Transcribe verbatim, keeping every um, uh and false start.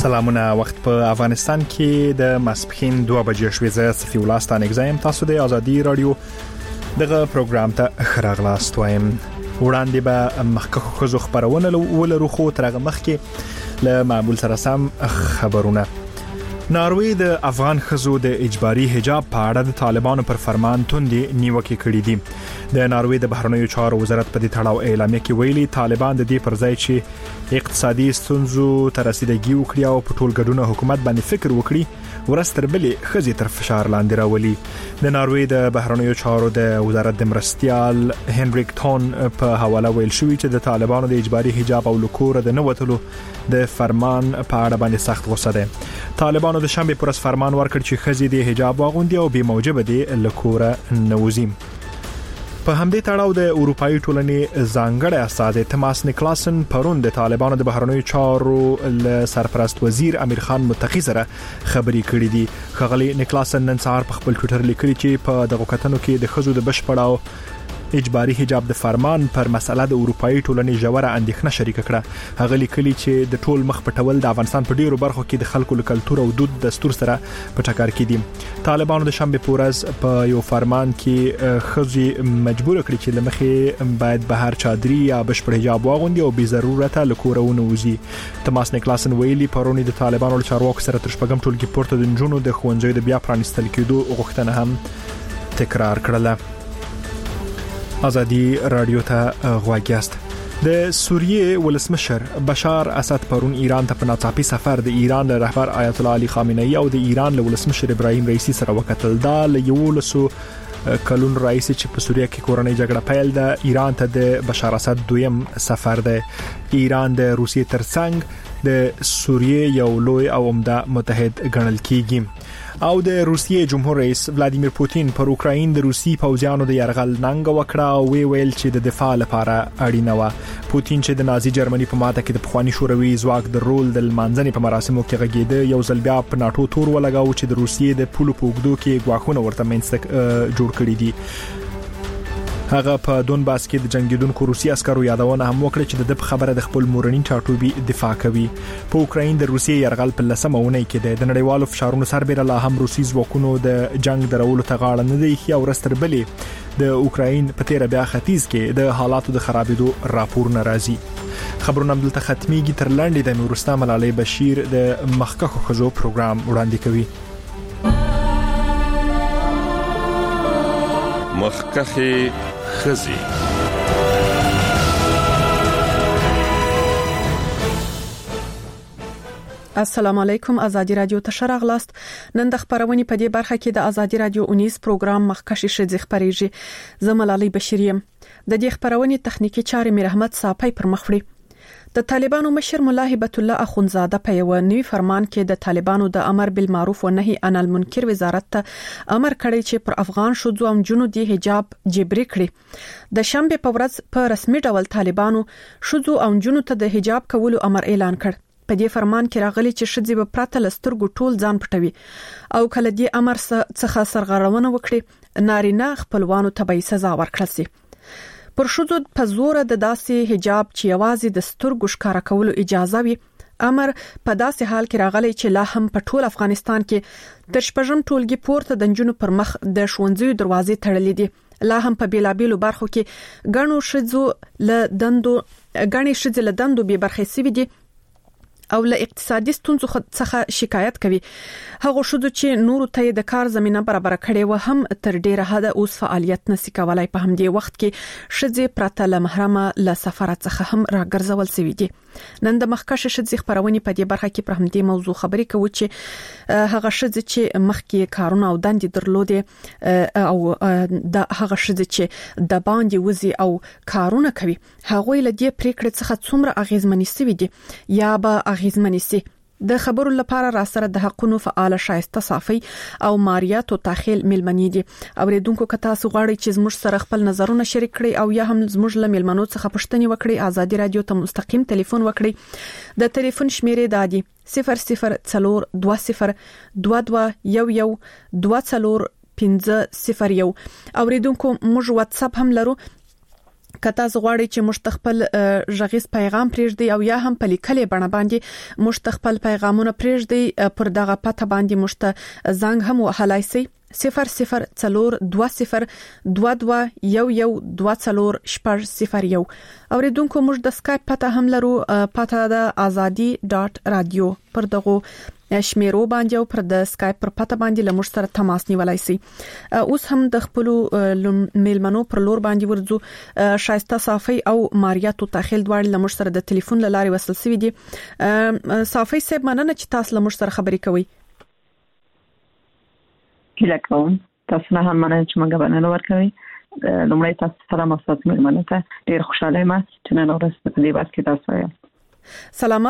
سلامونه. وخت په افغانستان کې د ماسپخین دوه بجې شوې. زه صفي الله ستانګزایم. تاسو د ازادي رادیو دغه پروګرام ته خراغلاست وایم. وړاندې به مخکخو خزو خبرونه ولرو، خو ترغه مخکې له معمول سره سم خبرونه. ناروی د افغان خزو د اجباري حجاب په اړه د طالبانو پر فرمان توندې نیوکې کړې دي. د ناروی د بهرنیو چارو وزارت په دې تړاو اعلامیه کې ویلي طالبان د دې پر ځای چې اقتصادي ستونزو ته رسیدګي وکړي او په ټول ګډون حکومت باندې فکر وکړي، ورستر بلې خزي تر فشار لاندې راولي. د ناروی د بهرنیو چارو د وزارت د مرستيال هنریک تون په حواله ویل شوی چې د طالبانو د اجباري حجاب او لکور د نووتلو د فرمان په اړه باندې سخت غوسه ده. طالبانو د شنبه پر اس فرمان ورکړ چې خزي د حجاب واغوندي او به موجب دي لکور نوزي. په همدې تړاو د اروپאי ټولنې ځانګړی استاد تماس نیکلاسن پرون د طالبانو د بهرنیو چارو ل سرپرست وزیر امیر خان متقی سره خبري کړې دي. خغلی نیکلاسن نن سهار په خپل ټوئیټر لیکلي چې په دغه کتنو کې د خزو د بشپړاو اجباري حجاب د فرمان پر مسله د اروپאי ټولنې جوړه اندېښنه شریک کړه. هغه لیکلي چې د ټول مخ پټول د افغانستان په ډیرو برخو کې د خلکو له کلتور او دود دستور سره په ټکر کې دي. طالبانو د شنبه پورز په یو فرمان کې خزي مجبور کړی چې لمخې باید بهر چادري یا بشپړ حجاب واغوندي او بې ضرورته لکورونه وزي. تماس نیکلاسن ویلي پرونی د طالبانو له چارواکو سره تر شپږم ټولګي پورته د جنونو د خوندزوی د بیا پرانستل کېدو غوښتنه هم تکرار کړله. ازادي رادیو ته غواګیاست. د سوریه ولسمشر بشار اسد پرون ایران ته په ناڅاپي سفر د ایران له رهبر آیت الله علي خامنه‌ای او د ایران له ولسمشر ابراهیم رئیسی سره وکتل. دا له یو لسو کلون رئیس چې په سوریه کې کورنۍ جګړه پیل ده ایران ته د بشار اسد دویم سفر ده. ایران د روسیې ترڅنګ د سوریه یو لوی او عمده متحد ګڼل کیږي. او د روسیې جمهور رئیس ولادیمیر پوتین پر اوکراین د روسي پوځیانو د يرغل ننګ وکړه او وی ویل چې د دفاع لپاره اړینه و. پوتین چې د نازي جرمني په ماته کې د پخوانی شوروي ځواک د رول د منځني په مراسمو کې غږیده، یو ځل بیا په ناتو تور ولګاو چې د روسیې د پولو پوګدو کې غواخونه ورته منځ جوړ کړی دي. هغه په دونباس کې د جنگیدونکو روسي عسکرو یادونه هم وکړه چې د خبره د خپل مورنۍ ټاټوبي دفاع کوي. په اوکراین د روسیې يرغل په لسمه ونې کې د نړیوالو فشارونو سربېره لا هم روسي ځواکونو د جنگ درولو ته غاړه نه دی خو ورستر بلې د اوکراین په تیر بیا ختیځ کې د حالاتو د خرابېدو راپور ناراضي. خبرونه دلته ختميږي. تر لاندې د نورستان ملالۍ بشیر د مخکخو خزو پروګرام وړاندې کوي. مخکخه خزي السلام علیکم. ازادي رادیو ته شراغلاست. نن د خبرونې په دې برخه کې د ازادي رادیو اونیز پروګرام مخکشي شذ خبريږي. زملالي بشریم د دې خبرونې تخنیکی چارې میر احمد صافی پر مخ وړي. د طالبانو مشر مولا هبت الله اخونزاده په یو نوی فرمان کې د طالبانو د امر بالمعروف و نهي عن المنکر وزارت ته امر کړی چې پر افغان شوزو ام جنو دی حجاب جبري کړي. د شنبه په ورځ په رسمي ډول طالبانو شوزو ام جنو ته د حجاب کولو امر اعلان کړ. په دې فرمان کې راغلي چې شذې به پراته لسترګو ټول ځان پټوي او کله دې امر څخه سرغړونه وکړي نارینه خپلوانو ته به سزا ورکړل شي. پر شذو په زور د داسې حجاب چې یوازې د سترګو ښکارا کولو اجازه وي امر په داسې حال کې راغلی چې لا هم په ټول افغانستان کې د شپږم ټولګي پورته د جنونو پر مخ د ښوونځي دروازې تړلې دي. لا هم په بیلابیلو برخو کې غنو شذو له دندو غني شذ له دندو به برخې سوي دي او له اقتصادي ستونزو څخه شکایت کوي. هغه شذو چې نور ته د کار زمينه برابر کړي و هم تر ډیره حد اوس فعالیت نسی کولای. په همدې وخت کې شذې پرته له محرمه له سفر څخه هم راګرځول سوي دي. نن د مخکشه شذې خبرونه په دې برخه کې پر همدې موضوع خبرې کوي چې هغه شذې چې مخکې کارونه او دندې درلودې او د هغه شذې چې د باندې وزي او کارونه کوي هغه له دې پریکړې څخه څومره اغیزمنې سوي دي یا به اغیزمنې سي. د خبرو لپاره را سره د حقونو فعال شایسته صافي او ماریا تو تاخیل ملمنی دي. اوریدونکو که تاسو غواړئ چې زموږ سره خپل نظرونه شریک کړئ او یا هم زموږ له ملمنو څخه پوښتنه وکړئ ازادي رادیو ته مستقیم ټلیفون وکړئ. د ټلیفون شمیرې دادي صفر صفر څلور دوه صفر دوه دوه یو یو دوه څلور پنځه صفر یو. اوریدونکو موږ واتس اپ هم لرو کته زغواړي چې مشتخپل ژغیز پیغام پریږدي او یا هم په لیکلې بڼه باندې مشتخپل پیغامونه پریږدي پر دغه پته باندې مشت زنګ هم وهلای شي صفر صفر څلور دوه صفر دوه دوه یو یو دوه څلور شپږ صفر یو. اوریدونکو موږ د سکایپ پته هم لرو، پته د ازادي ډاټ رادیو پر دغه شمیرو باندې او پر د سکایپ پر پته باندې لمر سره تماس نیولای شي. اوس هم د خپل میلمنو پر لور باندې ورځو. شایسته صافي او ماریا تو تخیل دوړ لمر سره د ټلیفون لاري وصل سوي دي. صافي صاحب مننه چې تاسو لمر سره خبرې کوي. هیله کوم تاسو نه هم مننه چې موږ باندې ورکوي. لومړی تاسو سلام او ستاسو مېلمنو ته ډیر خوشاله یم چې نن ورځ په دې وخت کې تاسو یې. سلامات